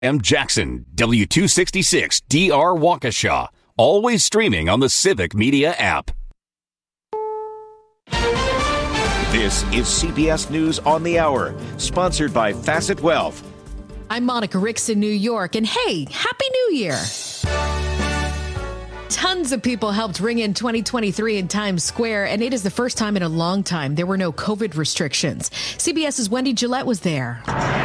M. Jackson, W266 DR Waukesha. Always streaming on the Civic Media app. This is CBS News on the Hour, sponsored by Facet Wealth. I'm Monica Ricks in New York, and hey, Happy New Year! Tons of people helped ring in 2023 in Times Square, and it is the first time in a long time there were no COVID restrictions. CBS's Wendy Gillette was there.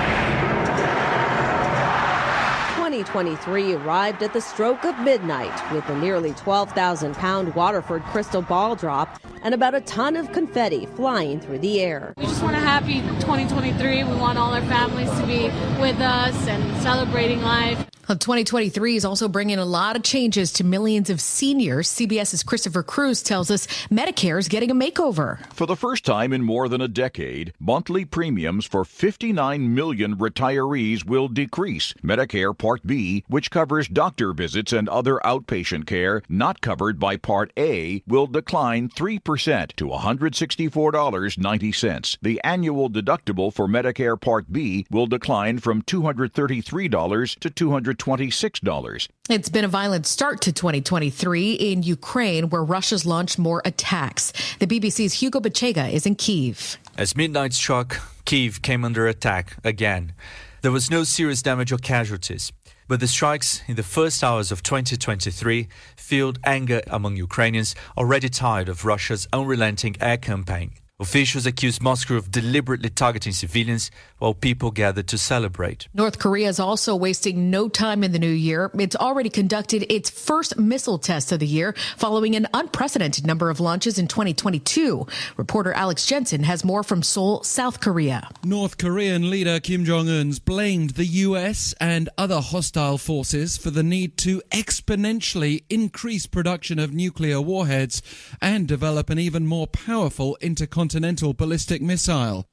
2023 arrived at the stroke of midnight with the nearly 12,000-pound Waterford crystal ball drop and about a ton of confetti flying through the air. We just want a happy 2023. We want all our families to be with us and celebrating life. 2023 is also bringing a lot of changes to millions of seniors. CBS's Christopher Cruz tells us Medicare is getting a makeover. For the first time in more than a decade, monthly premiums for 59 million retirees will decrease. Medicare Part B, which covers doctor visits and other outpatient care not covered by Part A, will decline 3% to $164.90. The annual deductible for Medicare Part B will decline from $233 to $226. It's been a violent start to 2023 in Ukraine, where Russia's launched more attacks. The BBC's Hugo Bachega is in Kyiv. As midnight struck, Kyiv came under attack again. There was no serious damage or casualties, but the strikes in the first hours of 2023 fueled anger among Ukrainians already tired of Russia's unrelenting air campaign. Officials accused Moscow of deliberately targeting civilians while people gathered to celebrate. North Korea is also wasting no time in the new year. It's already conducted its first missile test of the year following an unprecedented number of launches in 2022. Reporter Alex Jensen has more from Seoul, South Korea. North Korean leader Kim Jong-un's blamed the U.S. and other hostile forces for the need to exponentially increase production of nuclear warheads and develop an even more powerful intercontinental ballistic missile.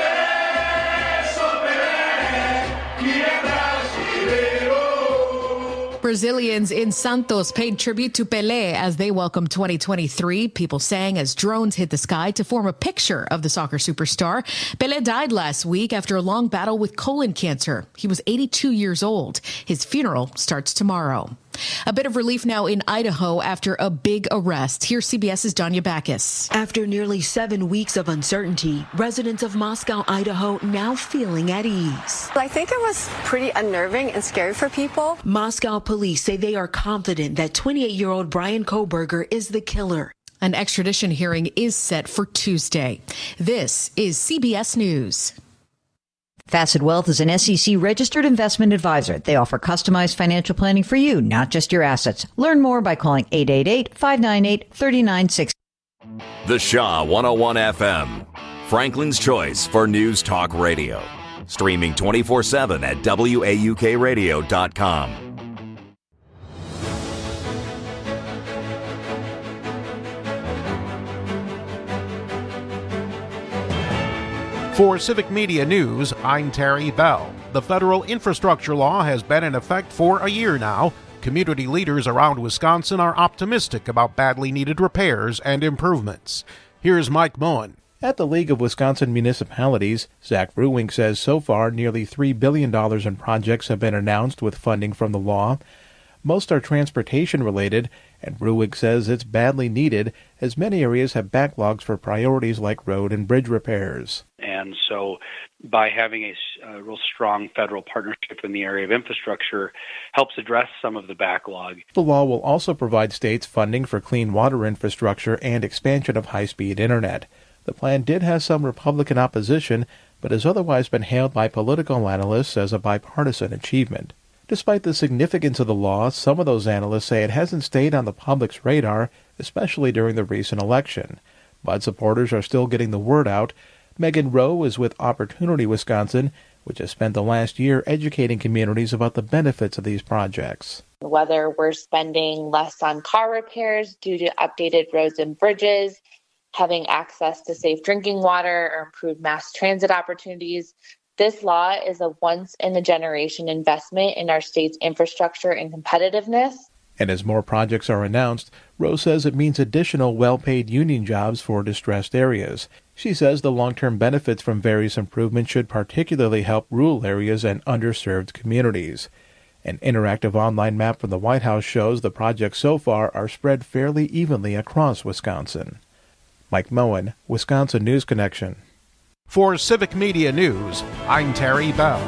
Brazilians in Santos paid tribute to Pelé as they welcomed 2023. People sang as drones hit the sky to form a picture of the soccer superstar. Pelé died last week after a long battle with colon cancer. He was 82 years old. His funeral starts tomorrow. A bit of relief now in Idaho after a big arrest. Here's CBS's Danya Backus. After nearly 7 weeks of uncertainty, residents of Moscow, Idaho now feeling at ease. I think it was pretty unnerving and scary for people. Moscow police say they are confident that 28-year-old Brian Kohberger is the killer. An extradition hearing is set for Tuesday. This is CBS News. Facet Wealth is an SEC-registered investment advisor. They offer customized financial planning for you, not just your assets. Learn more by calling 888-598-3960. The Shaw 101 FM, Franklin's choice for news talk radio. Streaming 24/7 at WAUKradio.com. For Civic Media News, I'm Terry Bell. The federal infrastructure law has been in effect for a year now. Community leaders around Wisconsin are optimistic about badly needed repairs and improvements. Here's Mike Moen. At the League of Wisconsin Municipalities, Zach Ruwink says so far nearly $3 billion in projects have been announced with funding from the law. Most are transportation-related, and Ruwink says it's badly needed as many areas have backlogs for priorities like road and bridge repairs. And so by having a real strong federal partnership in the area of infrastructure helps address some of the backlog. The law will also provide states funding for clean water infrastructure and expansion of high-speed internet. The plan did have some Republican opposition, but has otherwise been hailed by political analysts as a bipartisan achievement. Despite the significance of the law, some of those analysts say it hasn't stayed on the public's radar, especially during the recent election. But supporters are still getting the word out. Megan Rowe is with Opportunity Wisconsin, which has spent the last year educating communities about the benefits of these projects. Whether we're spending less on car repairs due to updated roads and bridges, having access to safe drinking water, or improved mass transit opportunities, this law is a once-in-a-generation investment in our state's infrastructure and competitiveness. And as more projects are announced, Rose says it means additional well-paid union jobs for distressed areas. She says the long-term benefits from various improvements should particularly help rural areas and underserved communities. An interactive online map from the White House shows the projects so far are spread fairly evenly across Wisconsin. Mike Moen, Wisconsin News Connection. For Civic Media News, I'm Terry Bell.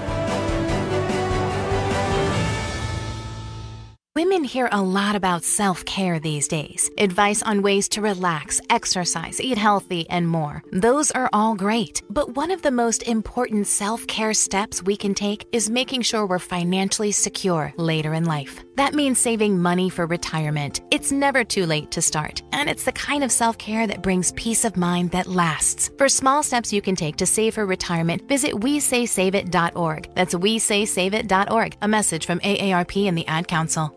Women hear a lot about self-care these days. Advice on ways to relax, exercise, eat healthy, and more. Those are all great. But one of the most important self-care steps we can take is making sure we're financially secure later in life. That means saving money for retirement. It's never too late to start. And it's the kind of self-care that brings peace of mind that lasts. For small steps you can take to save for retirement, visit WeSaySaveIt.org. That's WeSaySaveIt.org. A message from AARP and the Ad Council.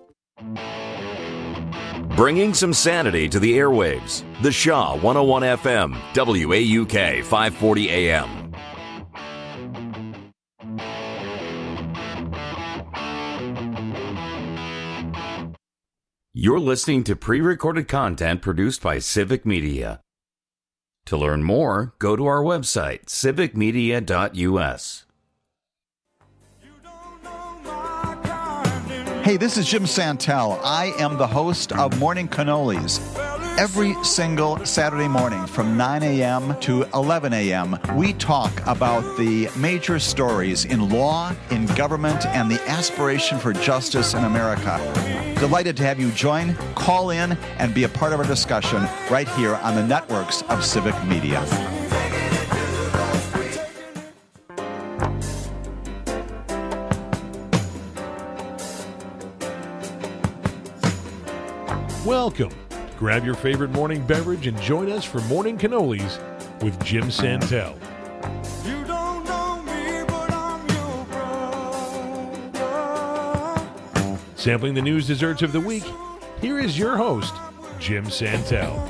Bringing some sanity to the airwaves. The Shaw 101 FM, WAUK 540 AM. You're listening to pre-recorded content produced by Civic Media. To learn more, go to our website, civicmedia.us. Hey, this is Jim Santel. I am the host of Morning Cannolis. Every single Saturday morning from 9 a.m. to 11 a.m., we talk about the major stories in law, in government, and the aspiration for justice in America. Delighted to have you join, call in, and be a part of our discussion right here on the networks of Civic Media. Welcome. Grab your favorite morning beverage and join us for Morning Cannolis with Jim Santel. You don't know me, but I'm your brother. Sampling the news desserts of the week, here is your host, Jim Santel.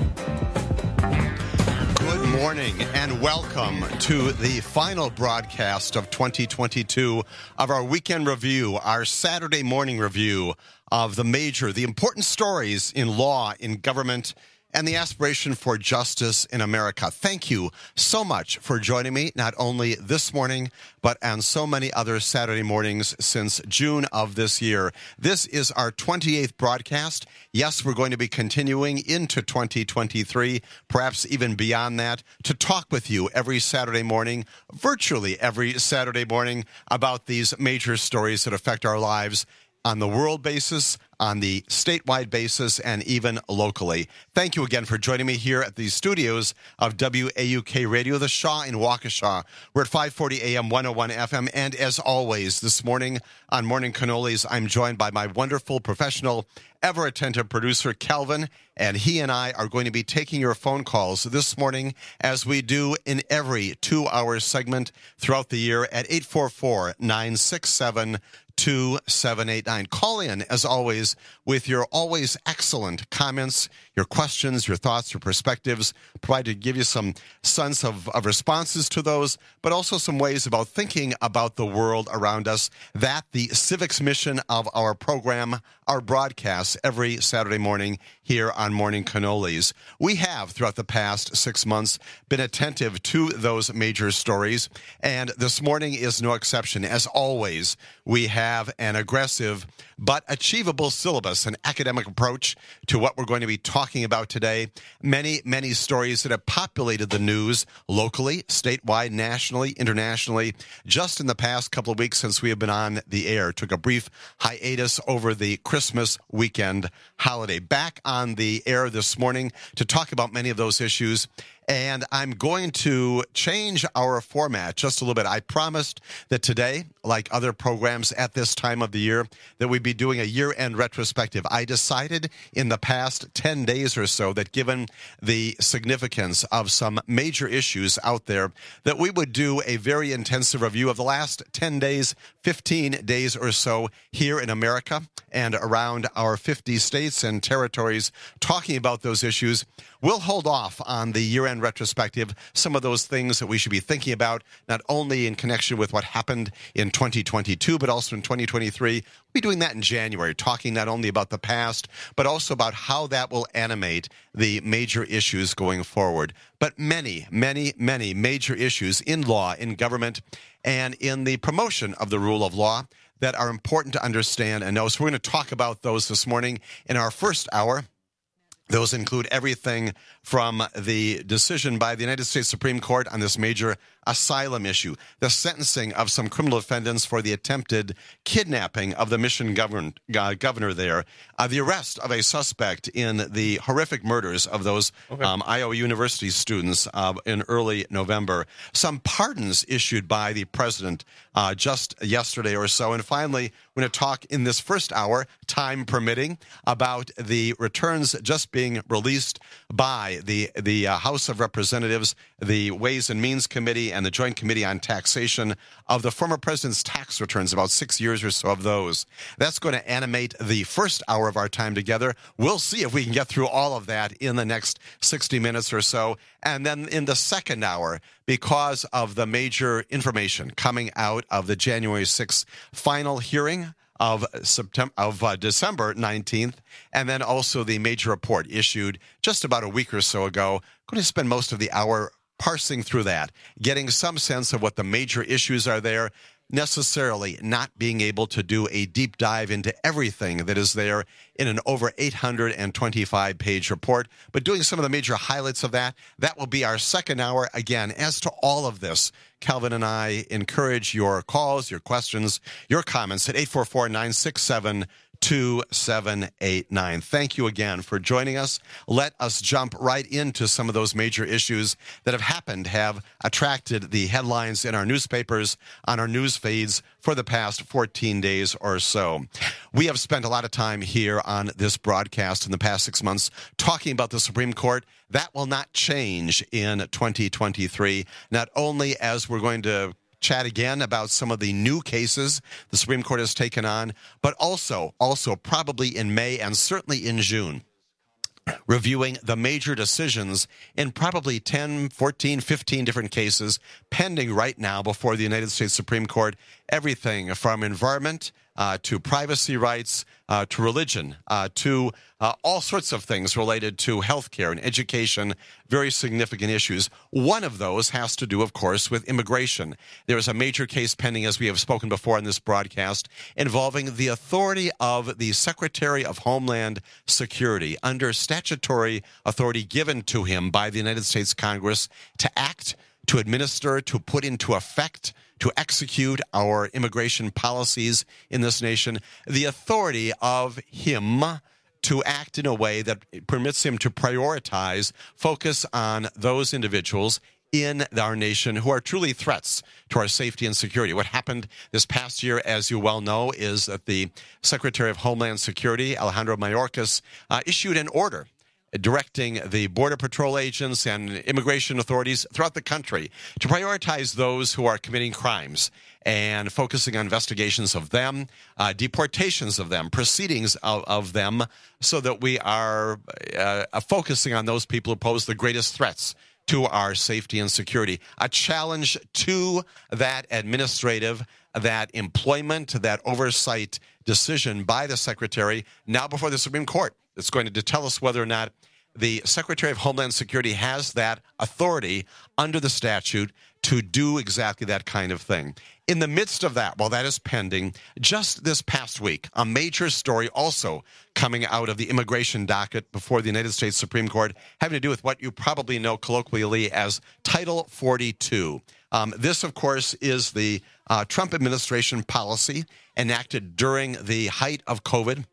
Good morning and welcome to the final broadcast of 2022 of our weekend review, our Saturday morning review of the important stories in law, in government, and the aspiration for justice in America. Thank you so much for joining me, not only this morning, but on so many other Saturday mornings since June of this year. This is our 28th broadcast. Yes, we're going to be continuing into 2023, perhaps even beyond that, to talk with you every Saturday morning, virtually every Saturday morning, about these major stories that affect our lives on the world basis, on the statewide basis, and even locally. Thank you again for joining me here at the studios of WAUK Radio, the Shaw in Waukesha. We're at 540 AM, 101 FM, and as always, this morning on Morning Cannolis, I'm joined by my wonderful, professional, ever-attentive producer, Calvin, and he and I are going to be taking your phone calls this morning, as we do in every 2-hour segment throughout the year at 844-967-2789. Call in, as always, with your always excellent comments, your questions, your thoughts, your perspectives, provided to give you some sense of responses to those, but also some ways about thinking about the world around us. That the civics mission of our program, our broadcasts every Saturday morning here on Morning Cannolis. We have, throughout the past 6 months, been attentive to those major stories, and this morning is no exception. As always, we have an aggressive but achievable syllabus, an academic approach to what we're going to be talking about today. Many, many stories that have populated the news locally, statewide, nationally, internationally, just in the past couple of weeks since we have been on the air. Took a brief hiatus over the Christmas weekend holiday. Back on the air this morning to talk about many of those issues. And I'm going to change our format just a little bit. I promised that today, like other programs at this time of the year, that we'd be doing a year-end retrospective. I decided in the past 10 days or so that given the significance of some major issues out there, that we would do a very intensive review of the last 10 days, 15 days or so here in America and around our 50 states and territories, talking about those issues. We'll hold off on the year-end year-end retrospective, some of those things that we should be thinking about, not only in connection with what happened in 2022, but also in 2023. We'll be doing that in January, talking not only about the past, but also about how that will animate the major issues going forward. But many, many, many major issues in law, in government, and in the promotion of the rule of law that are important to understand and know. So we're going to talk about those this morning in our first hour. Those include everything from the decision by the United States Supreme Court on this major asylum issue, the sentencing of some criminal defendants for the attempted kidnapping of the Michigan governor there, the arrest of a suspect in the horrific murders of those Iowa University students in early November, some pardons issued by the president just yesterday or so, and finally, we're going to talk in this first hour, time permitting, about the returns just being released by the House of Representatives, the Ways and Means Committee, and the Joint Committee on Taxation of the former president's tax returns, about 6 years or so of those. That's going to animate the first hour of our time together. We'll see if we can get through all of that in the next 60 minutes or so. And then in the second hour, because of the major information coming out of the January 6th final hearing of December 19th, and then also the major report issued just about a week or so ago. I'm going to spend most of the hour parsing through that, getting some sense of what the major issues are there, necessarily not being able to do a deep dive into everything that is there in an over 825-page report, but doing some of the major highlights of that. That will be our second hour. Again, as to all of this, Calvin and I encourage your calls, your questions, your comments at 844-967-2789. Thank you again for joining us. Let us jump right into some of those major issues that have attracted the headlines in our newspapers, on our news feeds for the past 14 days or so. We have spent a lot of time here on this broadcast in the past 6 months talking about the Supreme Court. That will not change in 2023, not only as we're going to chat again about some of the new cases the Supreme Court has taken on, but also probably in May and certainly in June, reviewing the major decisions in probably 10, 14, 15 different cases pending right now before the United States Supreme Court, everything from environment to privacy rights, to religion, to all sorts of things related to healthcare and education, very significant issues. One of those has to do, of course, with immigration. There is a major case pending, as we have spoken before in this broadcast, involving the authority of the Secretary of Homeland Security, under statutory authority given to him by the United States Congress to act, to administer, to put into effect, to execute our immigration policies in this nation, the authority of him to act in a way that permits him to prioritize, focus on those individuals in our nation who are truly threats to our safety and security. What happened this past year, as you well know, is that the Secretary of Homeland Security, Alejandro Mayorkas, issued an order directing the Border Patrol agents and immigration authorities throughout the country to prioritize those who are committing crimes and focusing on investigations of them, deportations of them, proceedings of them, so that we are focusing on those people who pose the greatest threats to our safety and security. A challenge to that administrative, that employment, that oversight decision by the Secretary, now before the Supreme Court. It's going to tell us whether or not the Secretary of Homeland Security has that authority under the statute to do exactly that kind of thing. In the midst of that, while that is pending, just this past week, a major story also coming out of the immigration docket before the United States Supreme Court, having to do with what you probably know colloquially as Title 42. This, of course, is the Trump administration policy enacted during the height of COVID,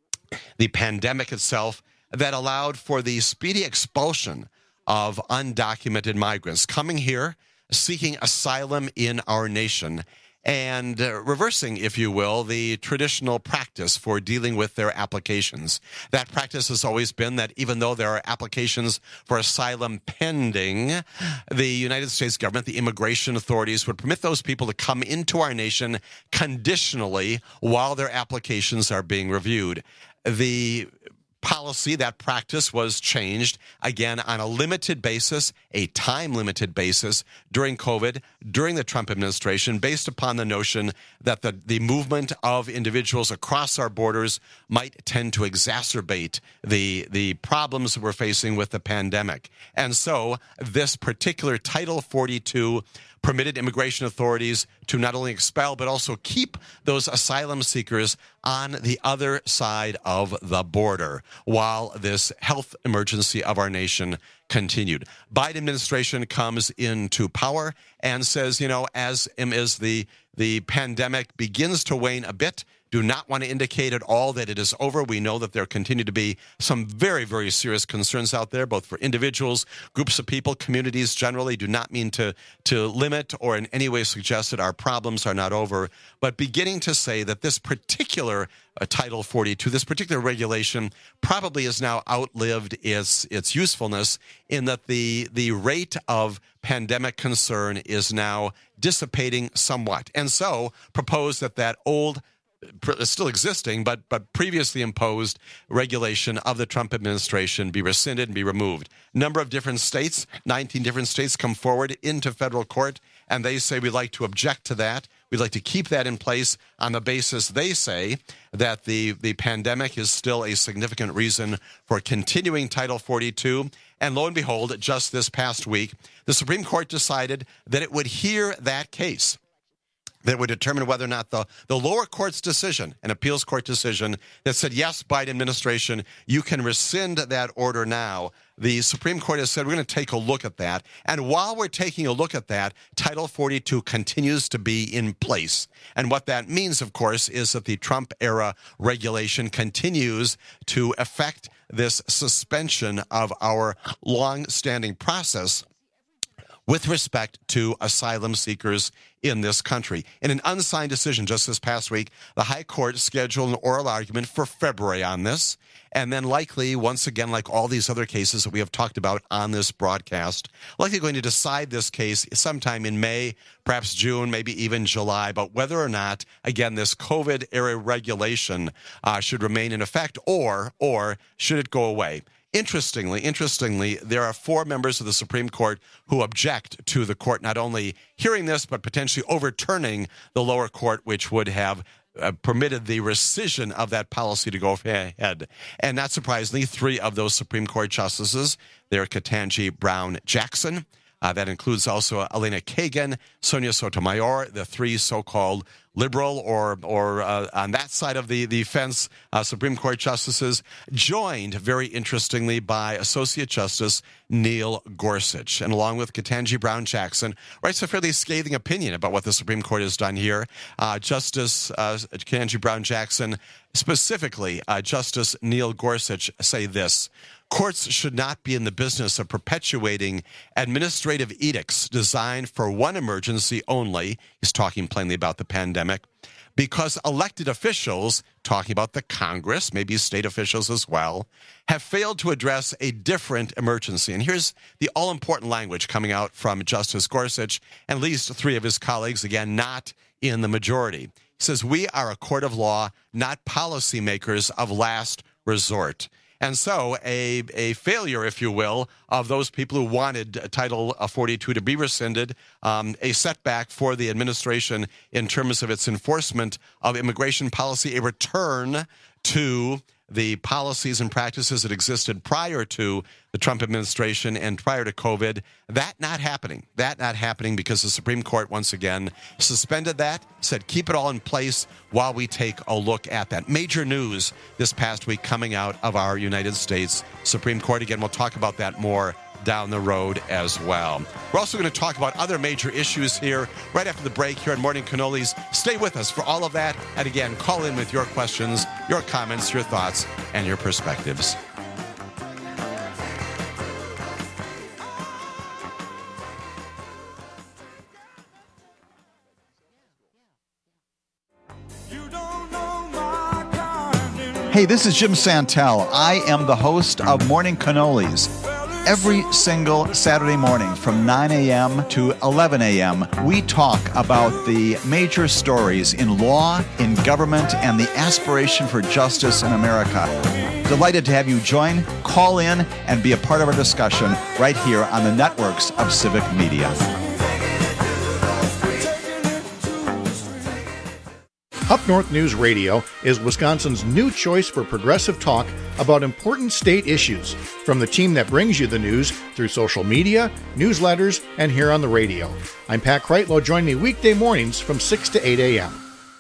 the pandemic itself, that allowed for the speedy expulsion of undocumented migrants coming here, seeking asylum in our nation, and reversing, if you will, the traditional practice for dealing with their applications. That practice has always been that even though there are applications for asylum pending, the United States government, the immigration authorities, would permit those people to come into our nation conditionally while their applications are being reviewed. The policy, that practice was changed, again, on a limited basis, a time-limited basis during COVID, during the Trump administration, based upon the notion that the movement of individuals across our borders might tend to exacerbate the problems that we're facing with the pandemic. And so this particular Title 42 permitted immigration authorities to not only expel but also keep those asylum seekers on the other side of the border while this health emergency of our nation continued. Biden administration comes into power and says, as the pandemic begins to wane a bit, do not want to indicate at all that it is over. We know that there continue to be some very, very serious concerns out there, both for individuals, groups of people, communities generally. Do not mean to limit or in any way suggest that our problems are not over, but beginning to say that this particular Title 42, this particular regulation probably has now outlived its usefulness, in that the rate of pandemic concern is now dissipating somewhat. And so propose that old, still existing, but previously imposed regulation of the Trump administration be rescinded and be removed. Number of different states, 19 different states, come forward into federal court, and they say we'd like to object to that. We'd like to keep that in place on the basis, they say, that the pandemic is still a significant reason for continuing Title 42. And lo and behold, just this past week, the Supreme Court decided that it would hear that case, that would determine whether or not the lower court's decision, an appeals court decision that said, yes, Biden administration, you can rescind that order now. The Supreme Court has said, we're going to take a look at that. And while we're taking a look at that, Title 42 continues to be in place. And what that means, of course, is that the Trump-era regulation continues to affect this suspension of our long-standing process with respect to asylum seekers in this country. In an unsigned decision just this past week, the High Court scheduled an oral argument for February on this, and then likely, once again, like all these other cases that we have talked about on this broadcast, likely going to decide this case sometime in May, perhaps June, maybe even July, but whether or not, again, this COVID-era regulation should remain in effect or should it go away. Interestingly, there are 4 members of the Supreme Court who object to the court not only hearing this, but potentially overturning the lower court, which would have permitted the rescission of that policy to go ahead. And not surprisingly, 3 of those Supreme Court justices, they're Ketanji Brown Jackson. That includes also Elena Kagan, Sonia Sotomayor, the 3 so-called liberal or on that side of the fence Supreme Court justices, joined, very interestingly, by Associate Justice Neil Gorsuch. And along with Ketanji Brown Jackson, writes a fairly scathing opinion about what the Supreme Court has done here. Justice Ketanji Brown Jackson, specifically Justice Neil Gorsuch, say this: courts should not be in the business of perpetuating administrative edicts designed for one emergency only. He's talking plainly about the pandemic, because elected officials, talking about the Congress, maybe state officials as well, have failed to address a different emergency. And here's the all-important language coming out from Justice Gorsuch and at least 3 of his colleagues, again, not in the majority. He says, we are a court of law, not policymakers of last resort. And so a failure, if you will, of those people who wanted Title 42 to be rescinded, a setback for the administration in terms of its enforcement of immigration policy, a return to the policies and practices that existed prior to the Trump administration and prior to COVID. That not happening because the Supreme Court once again suspended that, said keep it all in place while we take a look at that. Major news this past week coming out of our United States Supreme Court. Again, we'll talk about that more down the road as well. We're also going to talk about other major issues here right after the break here on Morning Cannolis. Stay with us for all of that. And again, call in with your questions, your comments, your thoughts, and your perspectives. Hey, this is Jim Santel. I am the host of Morning Cannolis. Every single Saturday morning from 9 a.m. to 11 a.m., we talk about the major stories in law, in government, and the aspiration for justice in America. Delighted to have you join, call in, and be a part of our discussion right here on the networks of Civic Media. Up North News Radio is Wisconsin's new choice for progressive talk about important state issues, from the team that brings you the news through social media, newsletters, and here on the radio. I'm Pat Kreitlow. Join me weekday mornings from 6 to 8 a.m.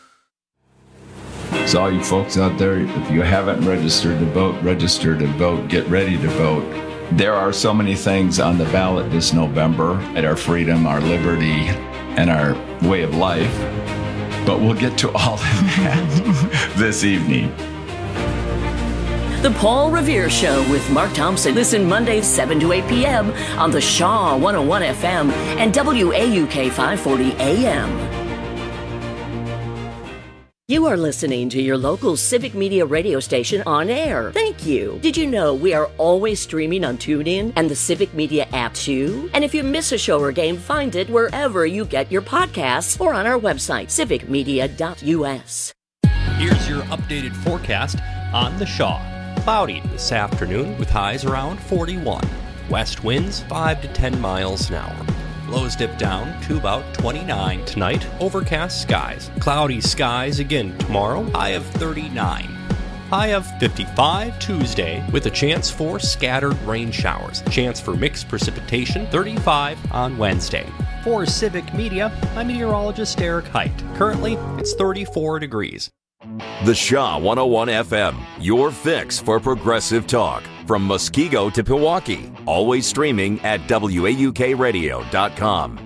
So all you folks out there, if you haven't registered to vote, register to vote, get ready to vote. There are so many things on the ballot this November at our freedom, our liberty, and our way of life. But we'll get to all of that this evening. The Paul Revere Show with Mark Thompson. Listen Mondays 7 to 8 p.m. on the Shaw 101 FM and WAUK 540 AM. You are listening to your local Civic Media radio station on air. Thank you. Did you know we are always streaming on TuneIn and the Civic Media app too? And if you miss a show or game, find it wherever you get your podcasts or on our website, civicmedia.us. Here's your updated forecast on the Shaw. Cloudy this afternoon with highs around 41. West winds 5 to 10 miles an hour. Lows dip down to about 29 tonight. Overcast skies. Cloudy skies again tomorrow. High of 39. High of 55 Tuesday with a chance for scattered rain showers. Chance for mixed precipitation 35 on Wednesday. For Civic Media, I'm meteorologist Eric Height. Currently, it's 34 degrees. The Shaw 101 FM, your fix for progressive talk. From Muskego to Pewaukee, always streaming at WAUKradio.com.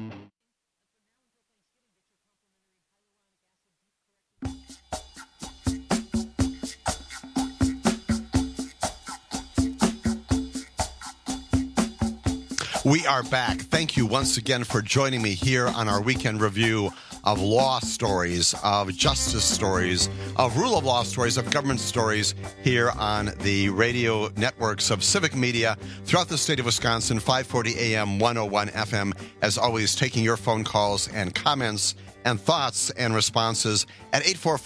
We are back. Thank you once again for joining me here on our weekend review of law stories, of justice stories, of rule of law stories, of government stories here on the radio networks of Civic Media throughout the state of Wisconsin, 540 AM, 101 FM, as always, taking your phone calls and comments and thoughts and responses at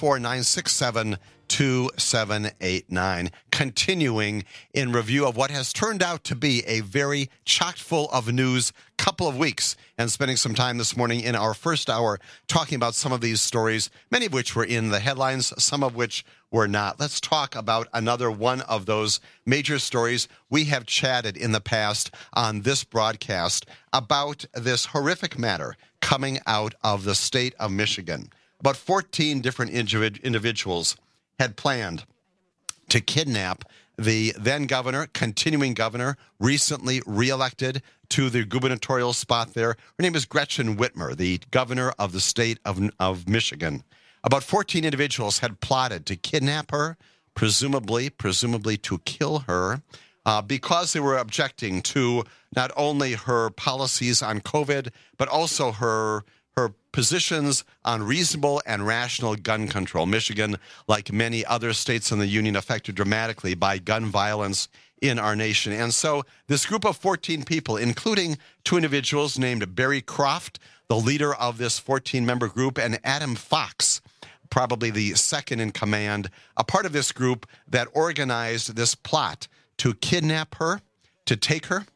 844-967-2789. Continuing in review of what has turned out to be a very chock full of news couple of weeks, and spending some time this morning in our first hour talking about some of these stories, many of which were in the headlines, some of which were not. Let's talk about another one of those major stories. We have chatted in the past on this broadcast about this horrific matter coming out of the state of Michigan. About 14 different individuals had planned to kidnap the then governor, continuing governor, recently reelected to the gubernatorial spot there. Her name is Gretchen Whitmer, the governor of the state of Michigan. About 14 individuals had plotted to kidnap her, presumably to kill her, because they were objecting to not only her policies on COVID, but also her positions on reasonable and rational gun control. Michigan, like many other states in the union, affected dramatically by gun violence in our nation. And so this group of 14 people, including two individuals named Barry Croft, the leader of this 14-member group, and Adam Fox, probably the second in command, a part of this group that organized this plot to kidnap her, to take her,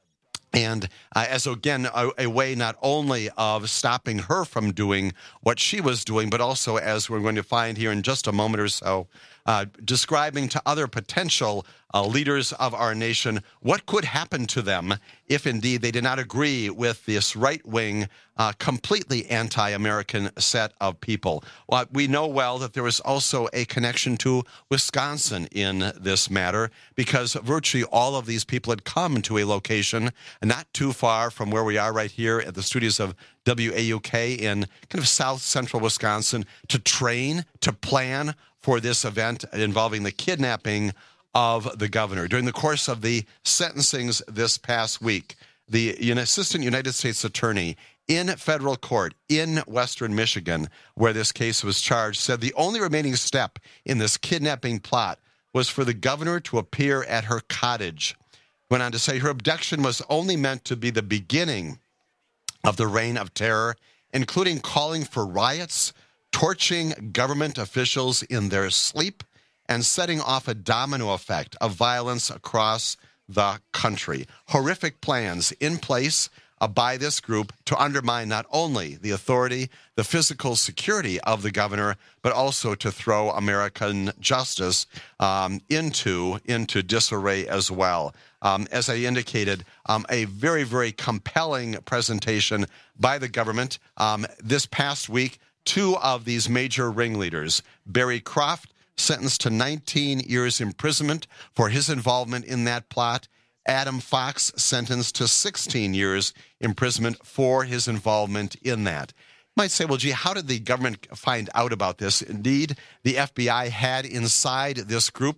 and as, again, a way not only of stopping her from doing what she was doing, but also, as we're going to find here in just a moment or so, describing to other potential leaders of our nation what could happen to them if indeed they did not agree with this right-wing, completely anti-American set of people. Well, we know well that there was also a connection to Wisconsin in this matter, because virtually all of these people had come to a location not too far from where we are right here at the studios of WAUK in kind of south central Wisconsin to train, to plan for this event involving the kidnapping of the governor. During the course of the sentencings this past week, the assistant United States attorney in federal court in Western Michigan, where this case was charged, said the only remaining step in this kidnapping plot was for the governor to appear at her cottage. went on to say her abduction was only meant to be the beginning of the reign of terror, including calling for riots, torching government officials in their sleep, and setting off a domino effect of violence across the country. Horrific plans in place by this group to undermine not only the authority, the physical security of the governor, but also to throw American justice into disarray as well. As I indicated, a very, very compelling presentation by the government. This past week, two of these major ringleaders, Barry Croft, sentenced to 19 years imprisonment for his involvement in that plot. Adam Fox sentenced to 16 years imprisonment for his involvement in that. You might say, well, gee, how did the government find out about this? Indeed, the FBI had inside this group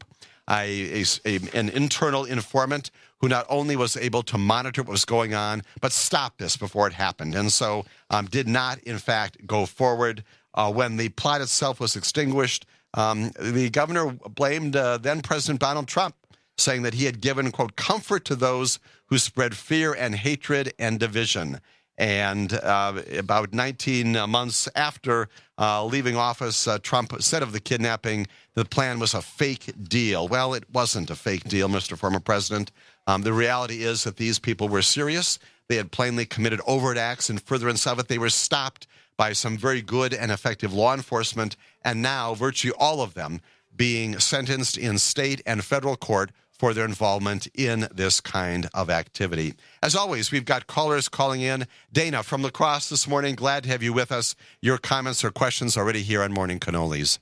an internal informant who not only was able to monitor what was going on, but stop this before it happened. And so did not, in fact, go forward. When the plot itself was extinguished, the governor blamed then President Donald Trump, saying that he had given, quote, comfort to those who spread fear and hatred and division. And about 19 months after leaving office, Trump said of the kidnapping, the plan was a fake deal. Well, it wasn't a fake deal, Mr. Former President. The reality is that these people were serious. They had plainly committed overt acts in furtherance of it. They were stopped by some very good and effective law enforcement, and now virtually all of them being sentenced in state and federal court for their involvement in this kind of activity. As always, we've got callers calling in. Dana from La Crosse this morning, glad to have you with us. Your comments or questions already here on Morning Cannolis.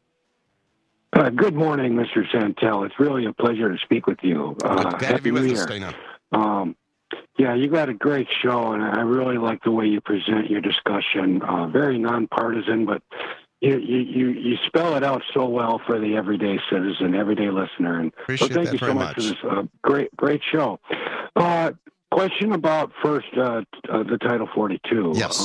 Good morning, Mr. Santel. It's really a pleasure to speak with you. Glad to be with us, Dana. Yeah, you got a great show, and I really like the way you present your discussion. Very nonpartisan, but you spell it out so well for the everyday citizen, everyday listener. And appreciate so thank you so much for this great show. Question about first the Title 42. Yes.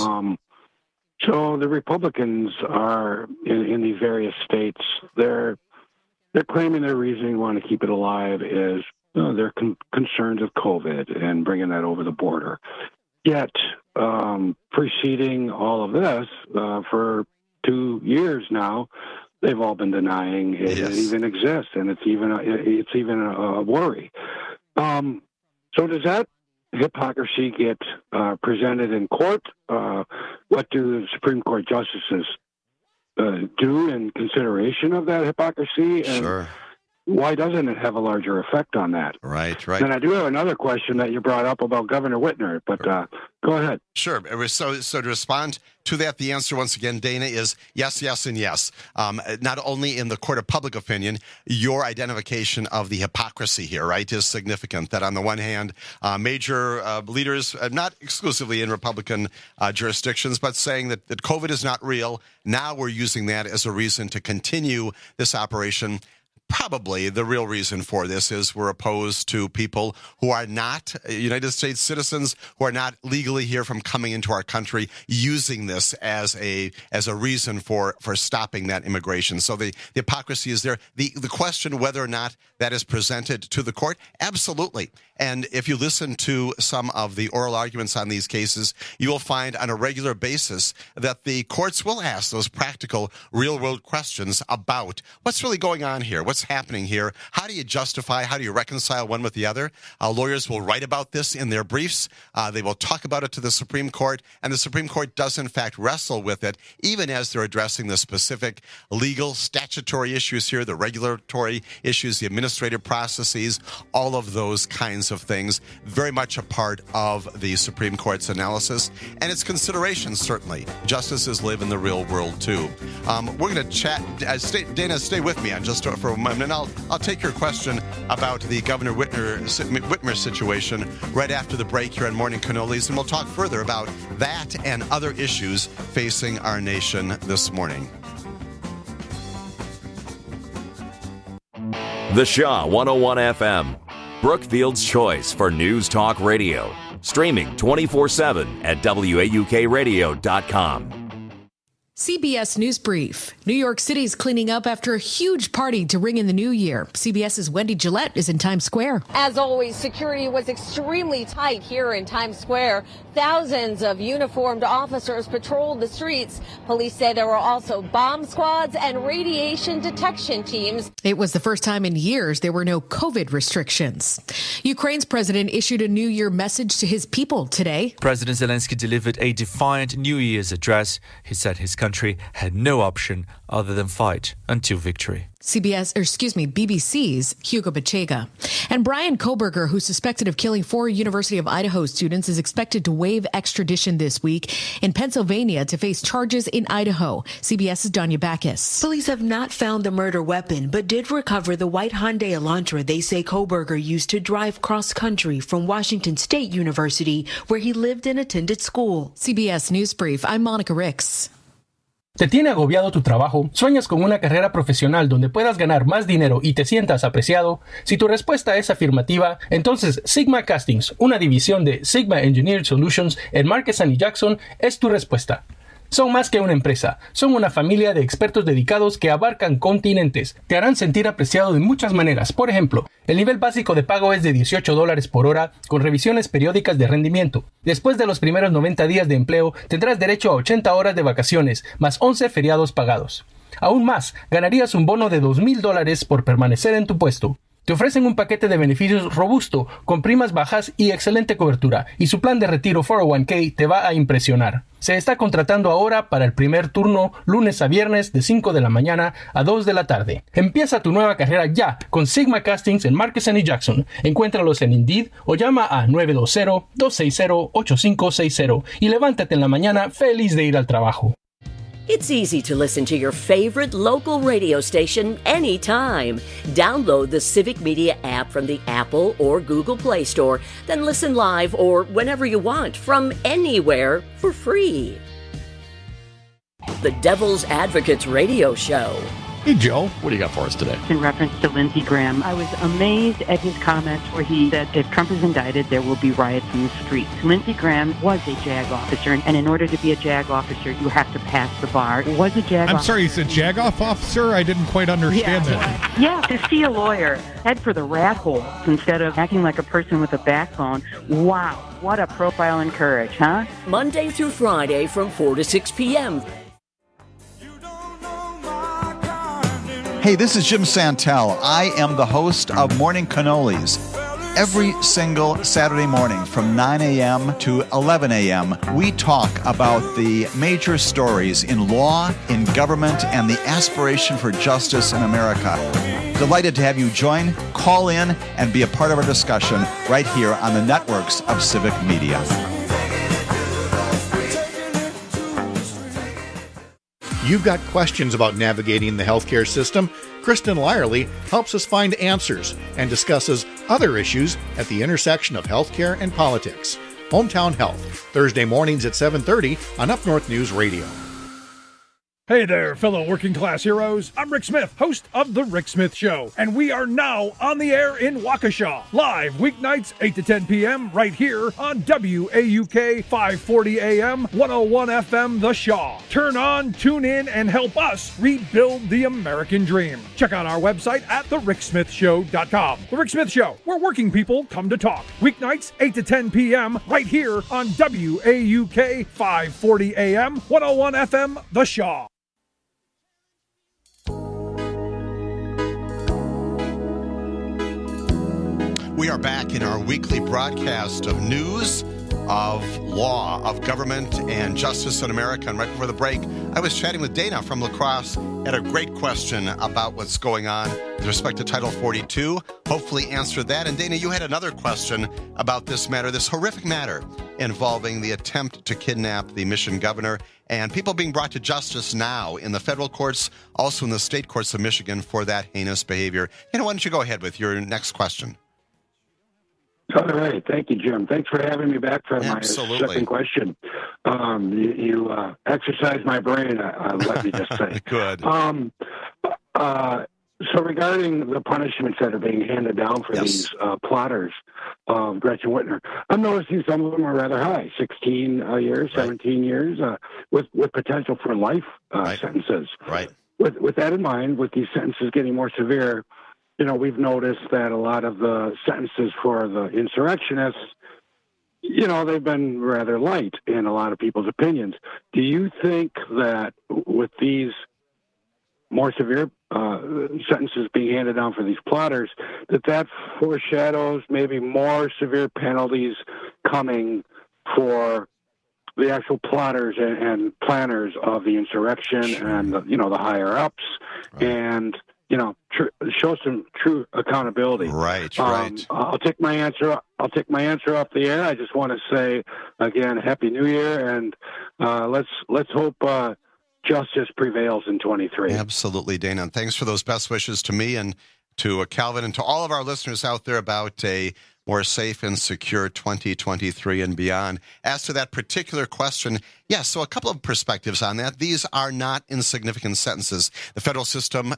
So the Republicans are in these various states. They're claiming their reason they want to keep it alive is their concerns of COVID and bringing that over the border. Yet, preceding all of this, for 2 years now, they've all been denying it even exists, and it's even a worry. So does that hypocrisy get presented in court? What do the Supreme Court justices do in consideration of that hypocrisy? And sure. Why doesn't it have a larger effect on that? Right. And I do have another question that you brought up about Governor Whitmer, but go ahead. Sure. So to respond to that, the answer once again, Dana, is yes, yes, and yes. Not only in the court of public opinion, your identification of the hypocrisy here, right, is significant. That on the one hand, major leaders, not exclusively in Republican jurisdictions, but saying that COVID is not real. Now we're using that as a reason to continue this operation. Probably the real reason for this is we're opposed to people who are not United States citizens, who are not legally here from coming into our country, using this as a reason for stopping that immigration. So the hypocrisy is there. The question whether or not that is presented to the court, absolutely. And if you listen to some of the oral arguments on these cases, you will find on a regular basis that the courts will ask those practical, real-world questions about what's really going on here, what's happening here, how do you justify, how do you reconcile one with the other. Lawyers will write about this in their briefs. They will talk about it to the Supreme Court, and the Supreme Court does, in fact, wrestle with it, even as they're addressing the specific legal, statutory issues here, the regulatory issues, the administrative processes, all of those kinds of things, very much a part of the Supreme Court's analysis and its considerations, certainly. Justices live in the real world, too. We're going to chat. Dana, stay with me on just for a moment, and I'll take your question about the Governor Whitmer situation right after the break here on Morning Cannolis, and we'll talk further about that and other issues facing our nation this morning. The Shaw 101 FM, Brookfield's choice for news talk radio. Streaming 24/7 at WAUKradio.com. CBS News Brief. New York City is cleaning up after a huge party to ring in the new year. CBS's Wendy Gillette is in Times Square. As always, security was extremely tight here in Times Square. Thousands of uniformed officers patrolled the streets. Police say there were also bomb squads and radiation detection teams. It was the first time in years there were no COVID restrictions. Ukraine's president issued a New Year message to his people today. President Zelensky delivered a defiant New Year's address. He said his country had no option other than fight until victory. BBC's Hugo Bachega. And Brian Koberger, who's suspected of killing 4 University of Idaho students, is expected to waive extradition this week in Pennsylvania to face charges in Idaho. CBS's Danya Backus. Police have not found the murder weapon, but did recover the white Hyundai Elantra they say Koberger used to drive cross-country from Washington State University, where he lived and attended school. CBS News Brief. I'm Monica Ricks. ¿Te tiene agobiado tu trabajo? ¿Sueñas con una carrera profesional donde puedas ganar más dinero y te sientas apreciado? Si tu respuesta es afirmativa, entonces Sigma Castings, una división de Sigma Engineered Solutions en Marquez y Jackson, es tu respuesta. Son más que una empresa, son una familia de expertos dedicados que abarcan continentes. Te harán sentir apreciado de muchas maneras. Por ejemplo, el nivel básico de pago es de $18 por hora con revisiones periódicas de rendimiento. Después de los primeros 90 días de empleo, tendrás derecho a 80 horas de vacaciones, más 11 feriados pagados. Aún más, ganarías un bono de $2,000 por permanecer en tu puesto. Te ofrecen un paquete de beneficios robusto, con primas bajas y excelente cobertura, y su plan de retiro 401k te va a impresionar. Se está contratando ahora para el primer turno, lunes a viernes de 5 de la mañana a 2 de la tarde. Empieza tu nueva carrera ya con Sigma Castings en Marquez y Jackson. Encuéntralos en Indeed o llama a 920-260-8560 y levántate en la mañana feliz de ir al trabajo. It's easy to listen to your favorite local radio station anytime. Download the Civic Media app from the Apple or Google Play Store, then listen live or whenever you want from anywhere for free. The Devil's Advocates Radio Show. Hey, Joe, what do you got for us today? In reference to Lindsey Graham, I was amazed at his comments where he said if Trump is indicted, there will be riots in the streets. Lindsey Graham was a JAG officer, and in order to be a JAG officer, you have to pass the bar. Was a JAG I'm sorry, you said JAG officer? I didn't quite understand that. Yeah, to see a lawyer head for the rat hole instead of acting like a person with a backbone. Wow, what a profile in courage, huh? Monday through Friday from 4 to 6 p.m. Hey, this is Jim Santel. I am the host of Morning Cannolis. Every single Saturday morning from 9 a.m. to 11 a.m., we talk about the major stories in law, in government, and the aspiration for justice in America. Delighted to have you join, call in, and be a part of our discussion right here on the networks of Civic Media. You've got questions about navigating the healthcare system? Kristen Lyerly helps us find answers and discusses other issues at the intersection of healthcare and politics. Hometown Health, Thursday mornings at 7:30 on Up North News Radio. Hey there, fellow working class heroes. I'm Rick Smith, host of The Rick Smith Show, and we are now on the air in Waukesha, live weeknights 8 to 10 p.m. right here on WAUK 540 AM, 101 FM The Shaw. Turn on, tune in, and help us rebuild the American dream. Check out our website at thericksmithshow.com. The Rick Smith Show, where working people come to talk. Weeknights 8 to 10 p.m. right here on WAUK 540 AM, 101 FM The Shaw. We are back in our weekly broadcast of news, of law, of government, and justice in America. And right before the break, I was chatting with Dana from La Crosse. Had a great question about what's going on with respect to Title 42. Hopefully answered that. And Dana, you had another question about this matter, this horrific matter involving the attempt to kidnap the Michigan governor and people being brought to justice now in the federal courts, also in the state courts of Michigan for that heinous behavior. Why don't you go ahead with your next question? All right. Thank you, Jim. Thanks for having me back for my second question. You exercised my brain, let me just say. Good. So regarding the punishments that are being handed down for these plotters, of Gretchen Whitmer. I'm noticing some of them are rather high, 16 years, 17 years, with potential for life sentences. Right. With that in mind, with these sentences getting more severe, we've noticed that a lot of the sentences for the insurrectionists, they've been rather light in a lot of people's opinions. Do you think that with these more severe sentences being handed down for these plotters, that foreshadows maybe more severe penalties coming for the actual plotters and planners of the insurrection and the higher ups, and show some true accountability. Right. I'll take my answer off the air. I just want to say again, Happy New Year, and let's hope justice prevails in 23. Absolutely, Dana. And thanks for those best wishes to me and to Calvin and to all of our listeners out there about a more safe and secure 2023 and beyond. As to that particular question, yes, so a couple of perspectives on that. These are not insignificant sentences. The federal system,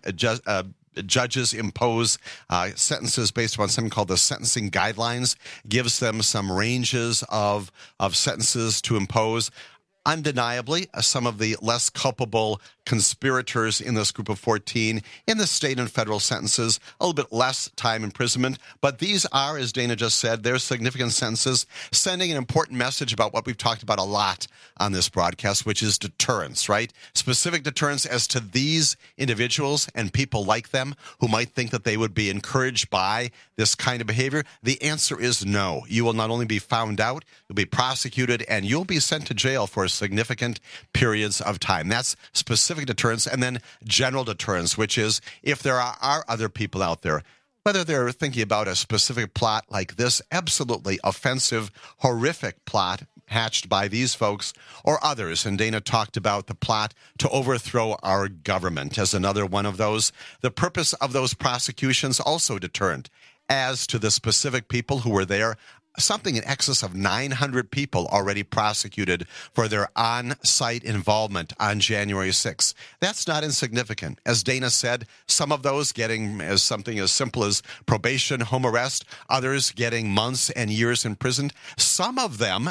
judges impose sentences based upon something called the sentencing guidelines, gives them some ranges of sentences to impose. Undeniably, some of the less culpable conspirators in this group of 14 in the state and federal sentences, a little bit less time imprisonment. But these are, as Dana just said, they're significant sentences, sending an important message about what we've talked about a lot on this broadcast, which is deterrence, right? Specific deterrence as to these individuals and people like them who might think that they would be encouraged by this kind of behavior. The answer is no. You will not only be found out, you'll be prosecuted, and you'll be sent to jail for significant periods of time. That's specific deterrence. And then general deterrence, which is if there are other people out there, whether they're thinking about a specific plot like this absolutely offensive, horrific plot hatched by these folks or others. And Dana talked about the plot to overthrow our government as another one of those. The purpose of those prosecutions also deterrent. As to the specific people who were there, something in excess of 900 people already prosecuted for their on-site involvement on January 6th. That's not insignificant. As Dana said, some of those getting as something as simple as probation, home arrest, others getting months and years in prison. Some of them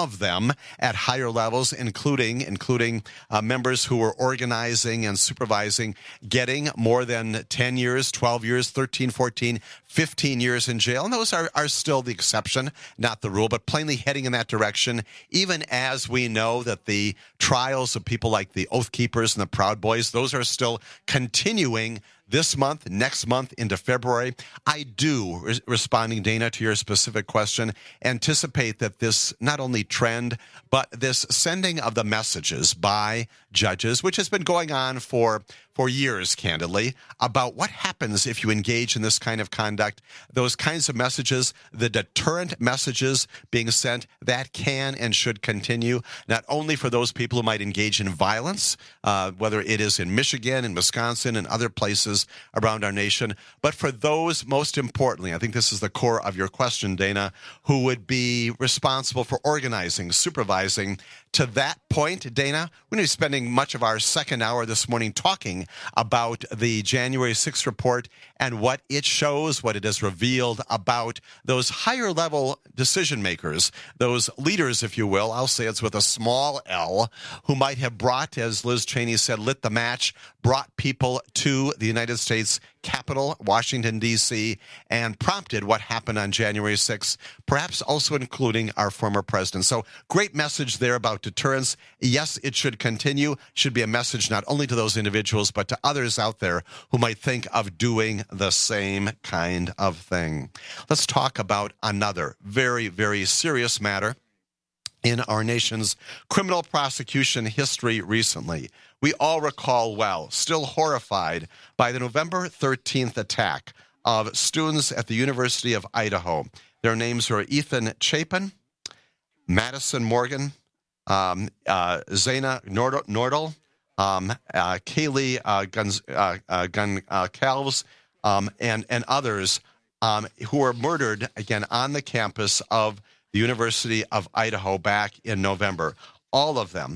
at higher levels, including members who were organizing and supervising, getting more than 10 years, 12 years, 13, 14, 15 years in jail. And those are still the exception, not the rule, but plainly heading in that direction, even as we know that the trials of people like the Oath Keepers and the Proud Boys, those are still continuing this month, next month, into February. I do, responding, Dana, to your specific question, anticipate that this not only trend, but this sending of the messages by judges, which has been going on for years, candidly, about what happens if you engage in this kind of conduct, those kinds of messages, the deterrent messages being sent, that can and should continue, not only for those people who might engage in violence, whether it is in Michigan and Wisconsin and other places around our nation, but for those, most importantly, I think this is the core of your question, Dana, who would be responsible for organizing, supervising. To that point, Dana, we're going to be spending much of our second hour this morning talking about the January 6th report and what it shows, what it has revealed about those higher-level decision-makers, those leaders, if you will, I'll say it's with a small L, who might have brought, as Liz Cheney said, lit the match, brought people to the United States Capitol, Washington, D.C., and prompted what happened on January 6th, perhaps also including our former president. So great message there about deterrence. Yes, it should continue. Should be a message not only to those individuals, but to others out there who might think of doing the same kind of thing. Let's talk about another very, very serious matter in our nation's criminal prosecution history recently. We all recall well, still horrified by the November 13th attack of students at the University of Idaho. Their names are Ethan Chapin, Madison Morgan, Zaina Nordal, Kaylee Goncalves, and others who were murdered, again, on the campus of the University of Idaho back in November. All of them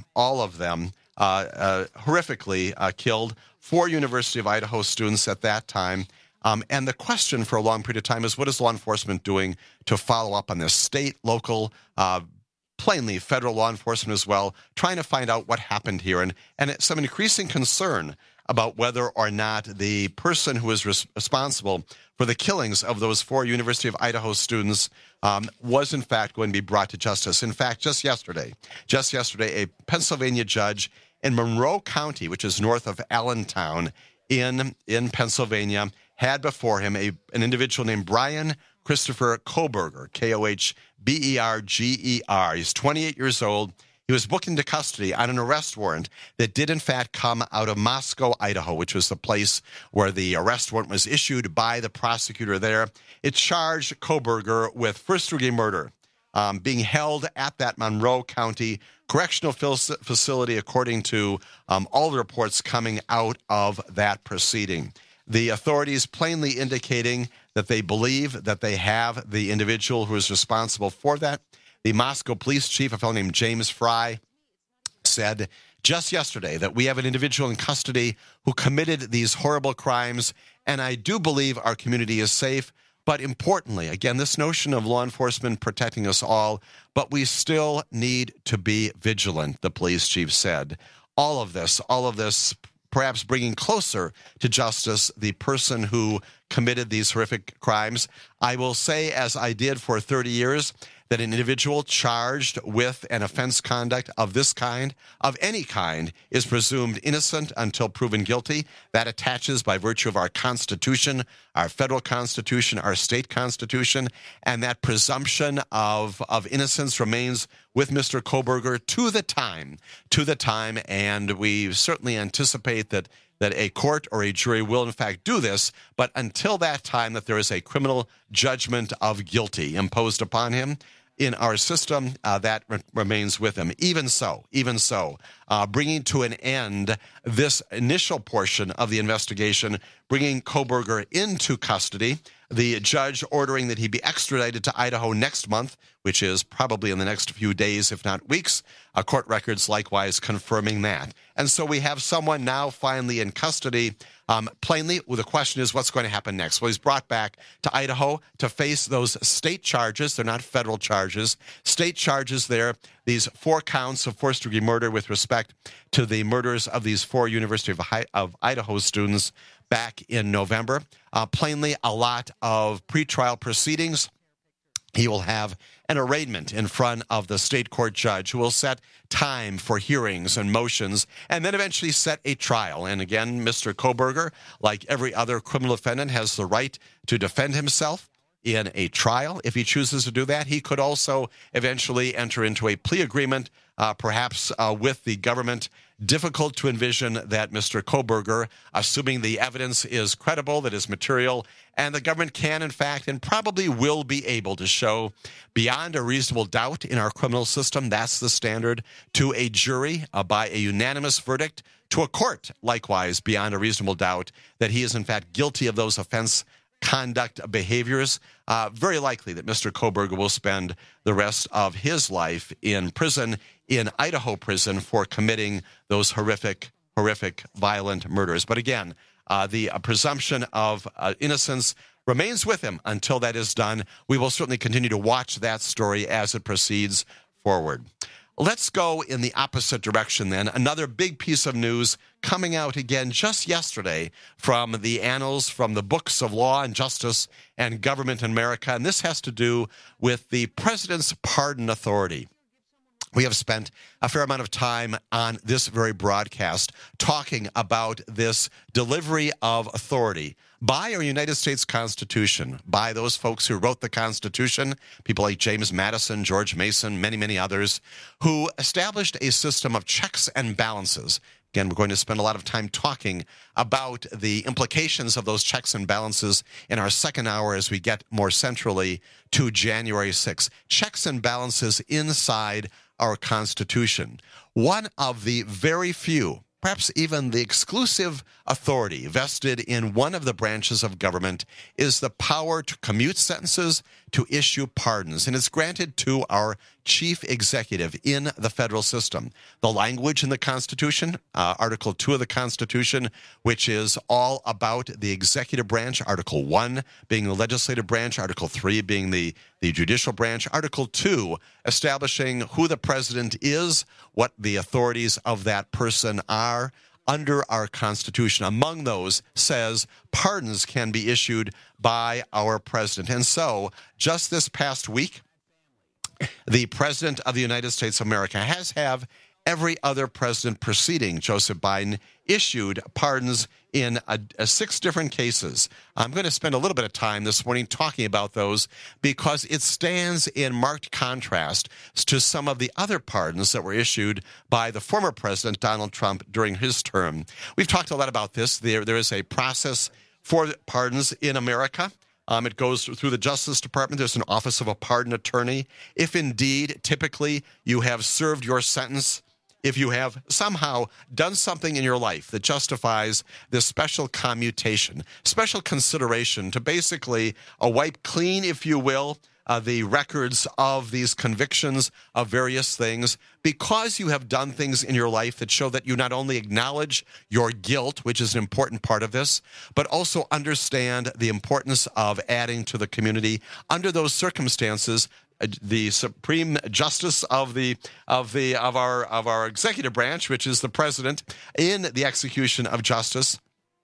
horrifically killed. 4 University of Idaho students at that time. And the question for a long period of time is, what is law enforcement doing to follow up on this? State, local, plainly federal law enforcement as well, trying to find out what happened here. And some increasing concern about whether or not the person who is responsible for the killings of those 4 University of Idaho students was in fact going to be brought to justice. In fact, just yesterday, a Pennsylvania judge in Monroe County, which is north of Allentown in Pennsylvania, had before him an individual named Brian Christopher Kohberger, Kohberger. He's 28 years old. He was booked into custody on an arrest warrant that did, in fact, come out of Moscow, Idaho, which was the place where the arrest warrant was issued by the prosecutor there. It charged Kohberger with first-degree murder, being held at that Monroe County correctional facility, according to all the reports coming out of that proceeding. The authorities plainly indicating that they believe that they have the individual who is responsible for that. The Moscow police chief, a fellow named James Fry, said just yesterday that we have an individual in custody who committed these horrible crimes, and I do believe our community is safe. But importantly, again, this notion of law enforcement protecting us all, but we still need to be vigilant, the police chief said. All of this perhaps bringing closer to justice the person who committed these horrific crimes. I will say, as I did for 30 years, that an individual charged with an offense conduct of this kind, of any kind, is presumed innocent until proven guilty. That attaches by virtue of our Constitution, our federal Constitution, our state Constitution, and that presumption of innocence remains with Mr. Kohberger to the time, and we certainly anticipate that a court or a jury will in fact do this, but until that time that there is a criminal judgment of guilty imposed upon him in our system, that remains with him. Even so, bringing to an end this initial portion of the investigation, bringing Kohberger into custody, the judge ordering that he be extradited to Idaho next month, which is probably in the next few days, if not weeks. Court records likewise confirming that. And so we have someone now finally in custody. Plainly, the question is, what's going to happen next? Well, he's brought back to Idaho to face those state charges. They're not federal charges. State charges there, these 4 counts of first-degree murder with respect to the murders of these 4 University of Idaho students back in November. Plainly, a lot of pretrial proceedings. He will have an arraignment in front of the state court judge who will set time for hearings and motions and then eventually set a trial. And again, Mr. Kohberger, like every other criminal defendant, has the right to defend himself in a trial. If he chooses to do that, he could also eventually enter into a plea agreement, perhaps with the government. Difficult to envision that Mr. Kohberger, assuming the evidence is credible, that is material, and the government can, in fact, and probably will be able to show beyond a reasonable doubt in our criminal system, that's the standard, to a jury by a unanimous verdict, to a court, likewise, beyond a reasonable doubt, that he is, in fact, guilty of those offense conduct behaviors. Very likely that Mr. Kohberger will spend the rest of his life in prison, in Idaho prison, for committing those horrific, violent murders. But again, the presumption of innocence remains with him until that is done. We will certainly continue to watch that story as it proceeds forward. Let's go in the opposite direction then. Another big piece of news coming out again just yesterday from the annals, from the books of law and justice and government in America, and this has to do with the president's pardon authority. We have spent a fair amount of time on this very broadcast talking about this delivery of authority by our United States Constitution, by those folks who wrote the Constitution, people like James Madison, George Mason, many, many others, who established a system of checks and balances. Again, we're going to spend a lot of time talking about the implications of those checks and balances in our second hour as we get more centrally to January 6th. Checks and balances inside our Constitution. One of the very few, perhaps even the exclusive authority vested in one of the branches of government is the power to commute sentences, to issue pardons. And it's granted to our chief executive in the federal system. The language in the Constitution, Article 2 of the Constitution, which is all about the executive branch, Article 1 being the legislative branch, Article 3 being the judicial branch, Article 2 establishing who the president is, what the authorities of that person are under our Constitution. Among those says pardons can be issued by our president. And so just this past week, the President of the United States of America, has every other president preceding Joseph Biden issued pardons in 6 different cases. I'm going to spend a little bit of time this morning talking about those because it stands in marked contrast to some of the other pardons that were issued by the former president, Donald Trump, during his term. We've talked a lot about this. There is a process for pardons in America. It goes through the Justice Department. There's an office of a pardon attorney. If indeed, typically, you have served your sentence, if you have somehow done something in your life that justifies this special commutation, special consideration to basically wipe clean, if you will, the records of these convictions of various things, because you have done things in your life that show that you not only acknowledge your guilt, which is an important part of this, but also understand the importance of adding to the community. Under those circumstances, the Supreme Justice of our executive branch, which is the president, in the execution of justice,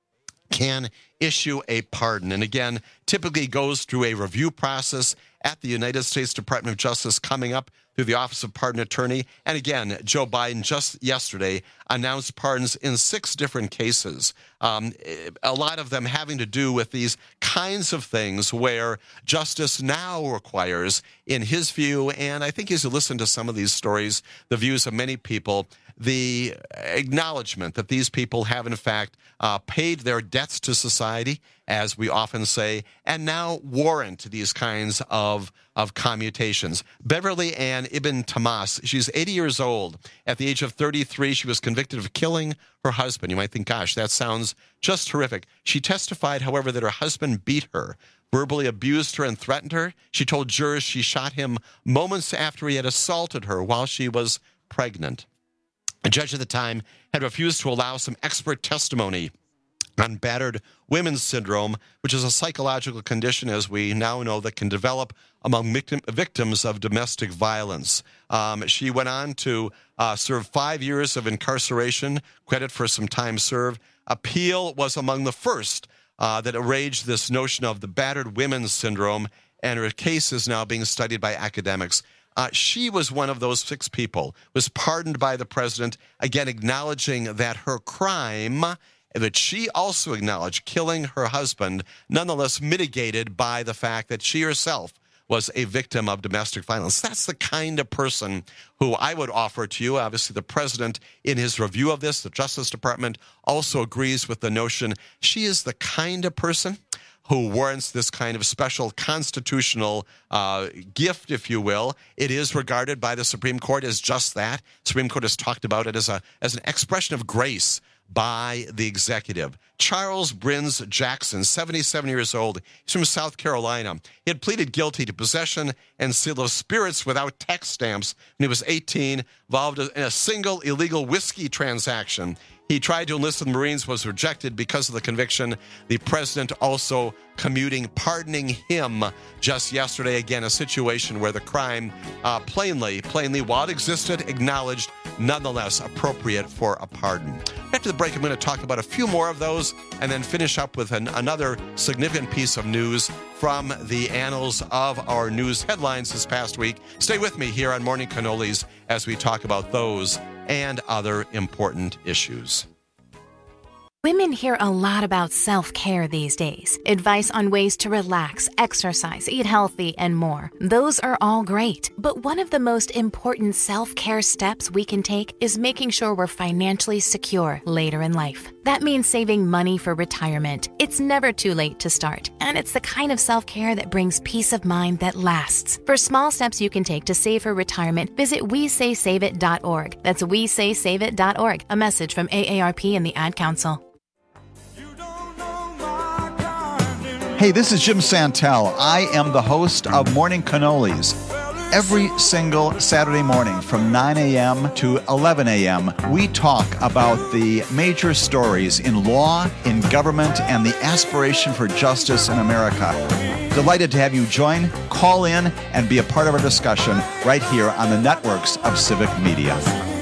can issue a pardon. And again, typically goes through a review process at the United States Department of Justice, coming up through the Office of Pardon Attorney. And again, Joe Biden just yesterday announced pardons in 6 different cases, a lot of them having to do with these kinds of things where justice now requires, in his view, and I think as you listen to some of these stories, the views of many people, the acknowledgement that these people have, in fact, paid their debts to society, as we often say, and now warrant these kinds of commutations. Beverly Ann Ibn Tamas, she's 80 years old. At the age of 33, she was convicted of killing her husband. You might think, gosh, that sounds just horrific. She testified, however, that her husband beat her, verbally abused her, and threatened her. She told jurors she shot him moments after he had assaulted her while she was pregnant. A judge at the time had refused to allow some expert testimony on battered women's syndrome, which is a psychological condition, as we now know, that can develop among victims of domestic violence. She went on to serve 5 years of incarceration, credit for some time served. Appeal was among the first that arranged this notion of the battered women's syndrome, and her case is now being studied by academics. She was one of those 6 people, was pardoned by the president, again acknowledging that her crime, that she also acknowledged, killing her husband, nonetheless mitigated by the fact that she herself was a victim of domestic violence. That's the kind of person who I would offer to you. Obviously, the president, in his review of this, the Justice Department, also agrees with the notion she is the kind of person who warrants this kind of special constitutional gift, if you will. It is regarded by the Supreme Court as just that. The Supreme Court has talked about it as an expression of grace by the executive. Charles Brins Jackson, 77 years old. He's from South Carolina. He had pleaded guilty to possession and sale of spirits without tax stamps when he was 18, involved in a single illegal whiskey transaction. He tried to enlist the Marines, was rejected because of the conviction. The president also pardoning him just yesterday. Again, a situation where the crime plainly, while it existed, acknowledged, nonetheless appropriate for a pardon. After the break, I'm going to talk about a few more of those and then finish up with another significant piece of news from the annals of our news headlines this past week. Stay with me here on Morning Cannolis as we talk about those and other important issues. Women hear a lot about self-care these days. Advice on ways to relax, exercise, eat healthy, and more. Those are all great. But one of the most important self-care steps we can take is making sure we're financially secure later in life. That means saving money for retirement. It's never too late to start. And it's the kind of self-care that brings peace of mind that lasts. For small steps you can take to save for retirement, visit WeSaySaveIt.org. That's WeSaySaveIt.org. A message from AARP and the Ad Council. Hey, this is Jim Santel. I am the host of Morning Cannolis. Every single Saturday morning from 9 a.m. to 11 a.m., we talk about the major stories in law, in government, and the aspiration for justice in America. Delighted to have you join, call in, and be a part of our discussion right here on the networks of Civic Media.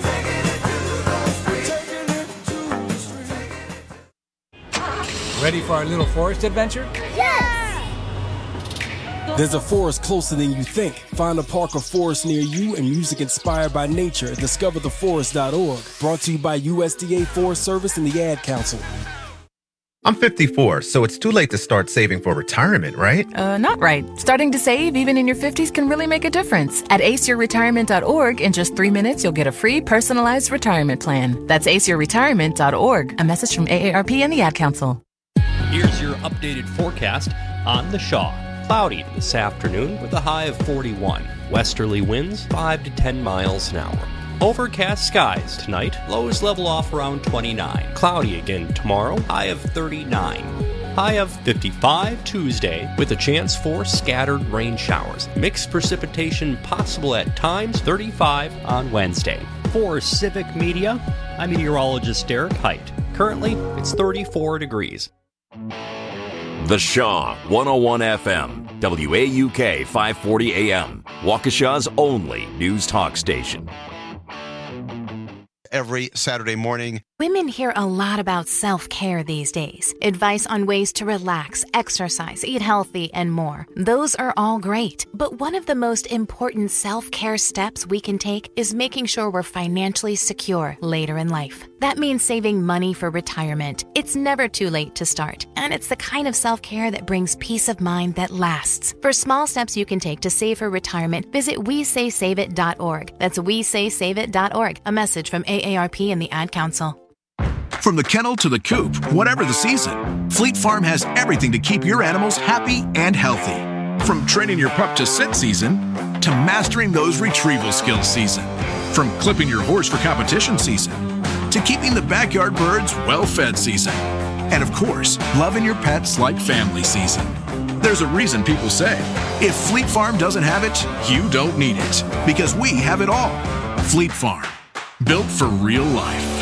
Ready for our little forest adventure? Yes! There's a forest closer than you think. Find a park or forest near you and music inspired by nature at discovertheforest.org. Brought to you by USDA Forest Service and the Ad Council. I'm 54, so it's too late to start saving for retirement, right? Not right. Starting to save even in your 50s can really make a difference. At aceyourretirement.org, in just 3 minutes, you'll get a free personalized retirement plan. That's aceyourretirement.org. A message from AARP and the Ad Council. Here's your updated forecast on the Shaw. Cloudy this afternoon with a high of 41. Westerly winds 5 to 10 miles an hour. Overcast skies tonight. Lows level off around 29. Cloudy again tomorrow. High of 39. High of 55 Tuesday with a chance for scattered rain showers. Mixed precipitation possible at times. 35 on Wednesday. For Civic Media, I'm meteorologist Derek Height. Currently, it's 34 degrees. The Shaw 101 FM, WAUK 540 AM, Waukesha's only news talk station. Every Saturday morning. Women hear a lot about self-care these days. Advice on ways to relax, exercise, eat healthy, and more. Those are all great. But one of the most important self-care steps we can take is making sure we're financially secure later in life. That means saving money for retirement. It's never too late to start. And it's the kind of self-care that brings peace of mind that lasts. For small steps you can take to save for retirement, visit WeSaySaveIt.org. That's WeSaySaveIt.org. A message from AARP and the Ad Council. From the kennel to the coop, whatever the season, Fleet Farm has everything to keep your animals happy and healthy. From training your pup to sit season, to mastering those retrieval skills season. From clipping your horse for competition season, to keeping the backyard birds well-fed season. And of course, loving your pets like family season. There's a reason people say, if Fleet Farm doesn't have it, you don't need it. Because we have it all. Fleet Farm, built for real life.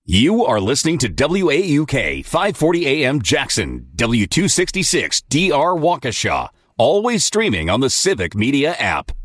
You are listening to WAUK 540 AM Jackson, W266 DR Waukesha, always streaming on the Civic Media app.